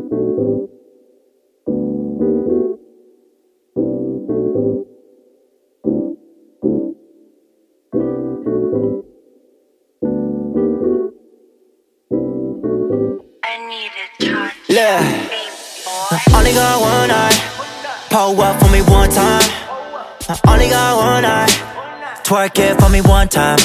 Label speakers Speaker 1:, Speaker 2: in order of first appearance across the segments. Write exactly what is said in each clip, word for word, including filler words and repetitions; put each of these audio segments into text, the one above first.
Speaker 1: Yeah, I only got one eye. Pull up for me one time. I only got one eye. Twerk it for me one time.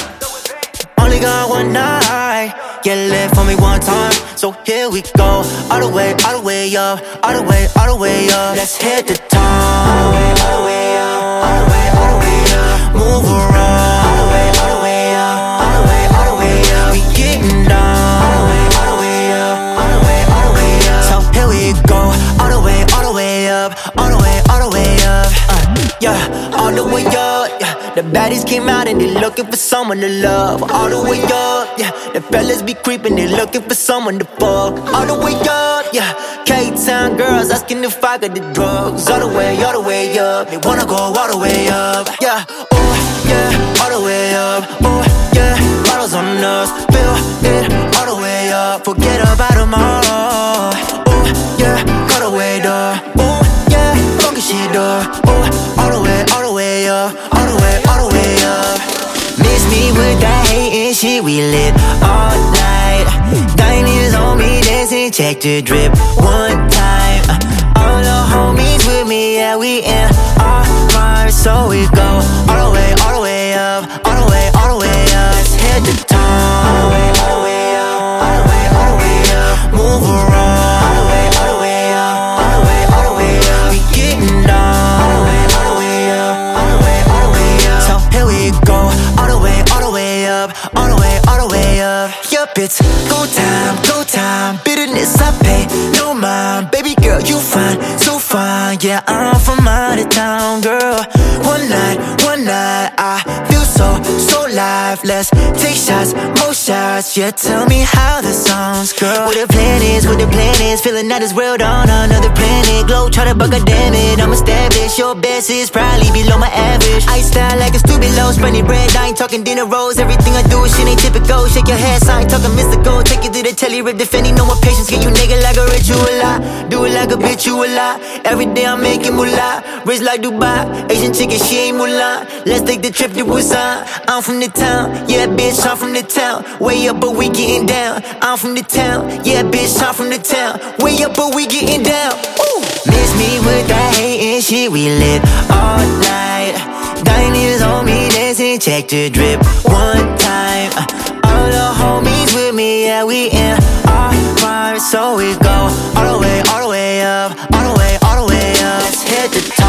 Speaker 1: Only got one night. Get lit for me one time. So here we go. All the way, all the way up. All the way, all the way up. Let's hit the top. All the way, all the way up. All the way, all the way up. Move around. All the way, all the way up. All the way, all the way up. We getting down. All the way, all the way up. All the way, all the way up. So here we go. All the way, all the way up. All the way, all the way up. Uh, yeah, all the way up. Yeah. The baddies came out and they looking for someone to love. All the way up, yeah. The fellas be creeping, they looking for someone to fuck. All the way up, yeah. K-Town girls asking if I got the drugs. All the way, all the way up. They wanna go all the way up, yeah. Oh, yeah, all the way up. Oh, yeah, bottles on us. Fill it all the way up. Forget about tomorrow. Oh, yeah, cut away door. Oh, yeah, funky shit door. Oh, all the way, all the way up. All the way, all the way up. Miss me with that hating shit, we lit all night. Diamonds on me dancing, check the drip one time. uh, All the homies with me, yeah, we in our prime. So we go all the way, all the way up. All the way, all the way up. Let's hit the top. All the way, all the way up. All the way, all the way up. Move around. All the way, all the way up. All the way, all the way up. We getting down. All the way, all the way up. All the way, all the way up. So here we go. All the way, all the way up. All the way, all the way up. Yup, it's go time, go time. Bitterness I pay no mind. Baby girl, you fine, so fine. Yeah, I'm from out of town, girl. One night, one night, I feel so, so live. Let's take shots, more shots. Yeah, tell me how the sounds, girl. What the plan is, what the plan is. Feeling that this world on another planet. Glow, try to buck a damn it. I'm established, your best is probably below my average. I style like a stupid low, spreading bread. I ain't talking dinner rolls. Everything I do is shit ain't typical. Shake your head, I ain't talking mystical. Take you to the telly, rip the Fendi. No more patience, get you nigga like a ritual. Do it like a bitch, you a lot. Every day I'm making moolah. Rich like Dubai, Asian chicken, she ain't Mulan. Let's take the trip to Busan. I'm from the town, yeah bitch, I'm from the town. Way up but we getting down. I'm from the town, yeah bitch, I'm from the town. Way up but we getting down. Ooh. Miss me with that hating shit, we lit all night. Diamonds on me dancing, check the drip one time. uh, All the homies with me, yeah we in our prime. So we go all the way, all the way up. All the way, all the way up. Let's hit the top.